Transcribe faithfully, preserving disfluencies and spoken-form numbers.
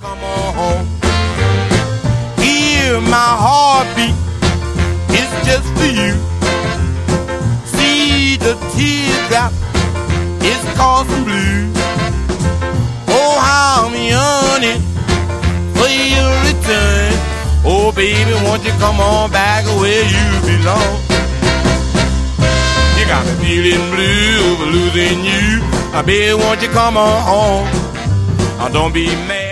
come on home. Hear my heartbeat, it's just for you. See the teardrop, it's causing blue. Oh, how I'm yearning for your return. Oh, baby, won't you come on back where you belong? You got me feeling blue over losing you. I baby, won't you come on home? Oh, don't be mad.